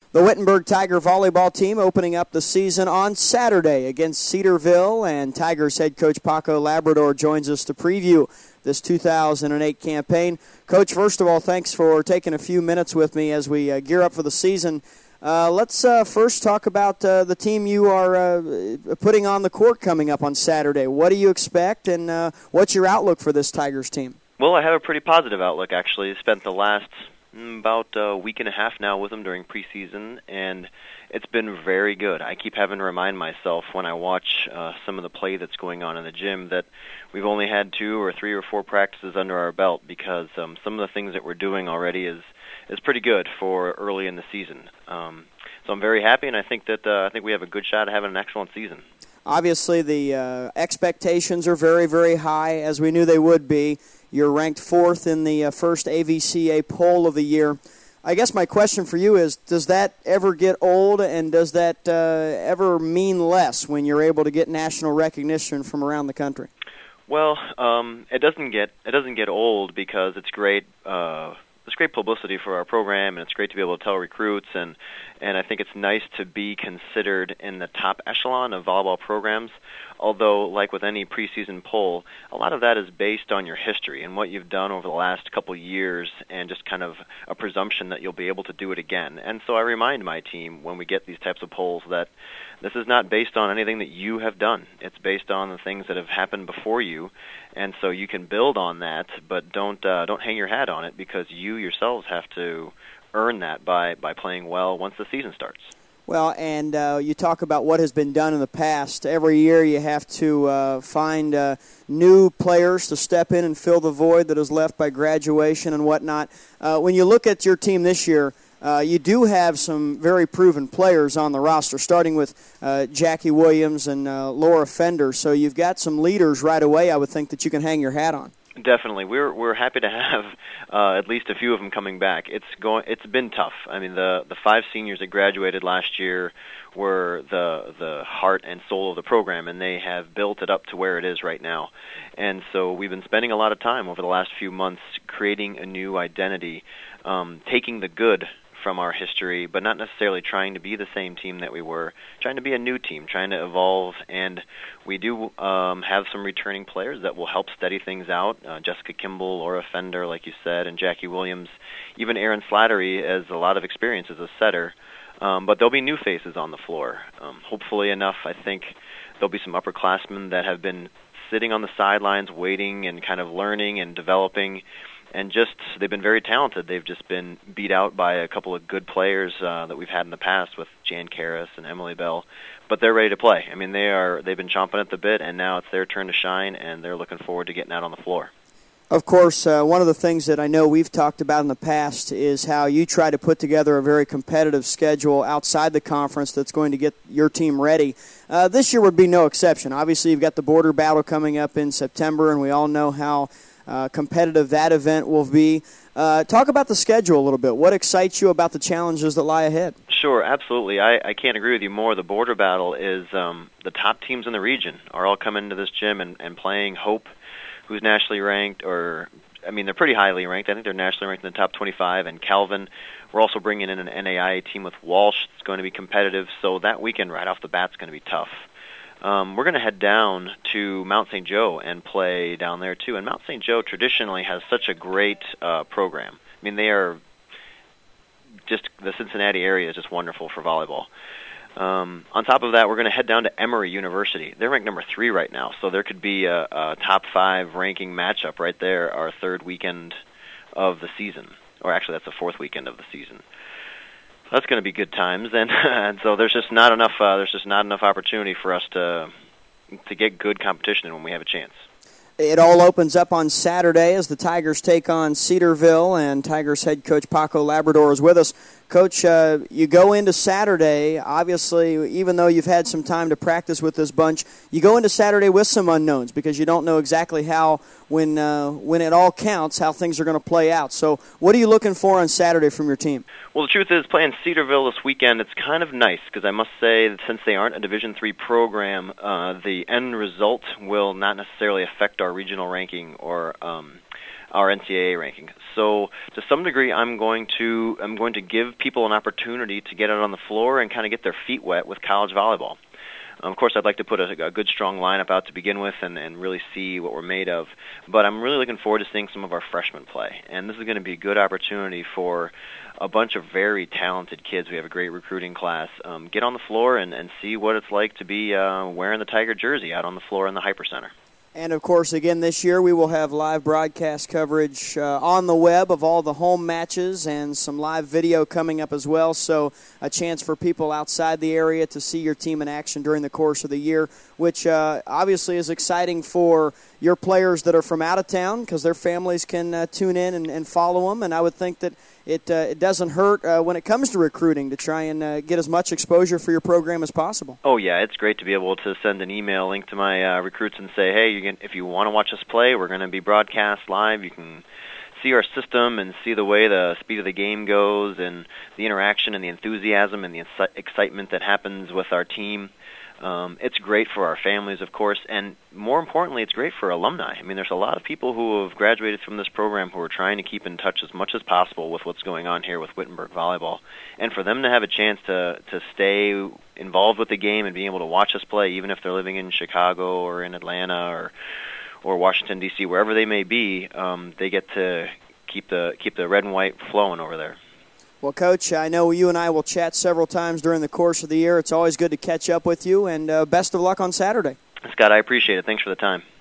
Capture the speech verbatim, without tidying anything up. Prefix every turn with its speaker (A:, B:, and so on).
A: The Wittenberg Tiger volleyball team opening up the season on Saturday against Cedarville, and Tigers head coach Paco Labrador joins us to preview this two thousand eight campaign. Coach, first of all, thanks for taking a few minutes with me as we uh, gear up for the season. Uh, let's uh, first talk about uh, the team you are uh, putting on the court coming up on Saturday. What do you expect, and uh, what's your outlook for this Tigers team?
B: Well, I have a pretty positive outlook, actually. Spent the last about a week and a half now with them during preseason, and it's been very good. I keep having to remind myself when I watch uh, some of the play that's going on in the gym that we've only had two or three or four practices under our belt, because um, some of the things that we're doing already is is pretty good for early in the season. Um, so I'm very happy, and I think that uh, I think we have a good shot at having an excellent season.
A: Obviously, the uh, expectations are very, very high, as we knew they would be. You're ranked fourth in the uh, first A V C A poll of the year. I guess my question for you is, does that ever get old, and does that uh, ever mean less when you're able to get national recognition from around the country?
B: Well, um, it doesn't get it doesn't get old, because it's great. Uh, it's great publicity for our program, and it's great to be able to tell recruits, and and I think it's nice to be considered in the top echelon of volleyball programs. Although, like with any preseason poll, a lot of that is based on your history and what you've done over the last couple of years, and just kind of a presumption that you'll be able to do it again. And so I remind my team when we get these types of polls that this is not based on anything that you have done. It's based on the things that have happened before you, and so you can build on that, but don't uh, don't hang your hat on it, because you yourselves have to earn that by, by playing well once the season starts.
A: Well, and uh, you talk about what has been done in the past. Every year you have to uh, find uh, new players to step in and fill the void that is left by graduation and whatnot. Uh, when you look at your team this year, uh, you do have some very proven players on the roster, starting with uh, Jackie Williams and uh, Laura Fender. So you've got some leaders right away, I would think, that you can hang your hat on.
B: Definitely, we're we're happy to have uh, at least a few of them coming back. It's going. It's been tough. I mean, the the five seniors that graduated last year were the the heart and soul of the program, and they have built it up to where it is right now. And so we've been spending a lot of time over the last few months creating a new identity, um, taking the good from our history, but not necessarily trying to be the same team that we were, trying to be a new team, trying to evolve. And we do um, have some returning players that will help steady things out. Uh, Jessica Kimball, Laura Fender, like you said, and Jackie Williams. Even Erin Slattery has a lot of experience as a setter. Um, but there'll be new faces on the floor. Um, hopefully enough, I think there'll be some upperclassmen that have been sitting on the sidelines waiting and kind of learning and developing. And just, they've been very talented. They've just been beat out by a couple of good players uh, that we've had in the past with Jan Karras and Emily Bell. But they're ready to play. I mean, they are, they've been chomping at the bit, and now it's their turn to shine, and they're looking forward to getting out on the floor.
A: Of course, uh, one of the things that I know we've talked about in the past is how you try to put together a very competitive schedule outside the conference that's going to get your team ready. Uh, this year would be no exception. Obviously, you've got the border battle coming up in September, and we all know how Uh, competitive that event will be. Uh, talk about the schedule a little bit. What excites you about the challenges that lie ahead?
B: Sure, absolutely. I, I can't agree with you more. The border battle is um, the top teams in the region are all coming to this gym and, and playing Hope, who's nationally ranked, or, I mean, they're pretty highly ranked. I think they're nationally ranked in the top twenty-five, and Calvin. We're also bringing in an N A I A team with Walsh that's going to be competitive, so that weekend right off the bat is going to be tough. Um, we're going to head down to Mount Saint Joe and play down there, too. And Mount Saint Joe traditionally has such a great uh, program. I mean, they are just, the Cincinnati area is just wonderful for volleyball. Um, on top of that, we're going to head down to Emory University. They're ranked number three right now, so there could be a, a top five ranking matchup right there, our third weekend of the season. Or actually, that's the fourth weekend of the season. That's going to be good times, and, and so there's just not enough. Uh, there's just not enough opportunity for us to to get good competition when we have a chance.
A: It all opens up on Saturday as the Tigers take on Cedarville, and Tigers head coach Paco Labrador is with us. Coach, uh, you go into Saturday, obviously, even though you've had some time to practice with this bunch, you go into Saturday with some unknowns because you don't know exactly how, when uh, when it all counts, how things are going to play out. So what are you looking for on Saturday from your team?
B: Well, the truth is, playing Cedarville this weekend, it's kind of nice because I must say that since they aren't a Division three program, uh, the end result will not necessarily affect our regional ranking or um, our N C double A ranking. So to some degree, I'm going to I'm going to give people an opportunity to get out on the floor and kind of get their feet wet with college volleyball. Um, of course, I'd like to put a, a good, strong lineup out to begin with and, and really see what we're made of. But I'm really looking forward to seeing some of our freshmen play. And this is going to be a good opportunity for a bunch of very talented kids. We have a great recruiting class. Um, get on the floor and, and see what it's like to be uh, wearing the Tiger jersey out on the floor in the Hyper Center.
A: And, of course, again, this year we will have live broadcast coverage uh, on the web of all the home matches and some live video coming up as well. So a chance for people outside the area to see your team in action during the course of the year, which uh, obviously is exciting for your players that are from out of town because their families can uh, tune in and, and follow them. And I would think that it, uh, it doesn't hurt uh, when it comes to recruiting to try and uh, get as much exposure for your program as possible.
B: Oh, yeah, it's great to be able to send an email link to my uh, recruits and say, hey, you can, if you want to watch us play, we're going to be broadcast live. You can see our system and see the way the speed of the game goes and the interaction and the enthusiasm and the inci- excitement that happens with our team. Um, it's great for our families, of course, and more importantly, it's great for alumni. I mean, there's a lot of people who have graduated from this program who are trying to keep in touch as much as possible with what's going on here with Wittenberg volleyball. And for them to have a chance to, to stay involved with the game and being able to watch us play, even if they're living in Chicago or in Atlanta or or Washington, D C, wherever they may be, um, they get to keep the keep the red and white flowing over there.
A: Well, Coach, I know you and I will chat several times during the course of the year. It's always good to catch up with you, and uh, best of luck on Saturday.
B: Scott, I appreciate it. Thanks for the time.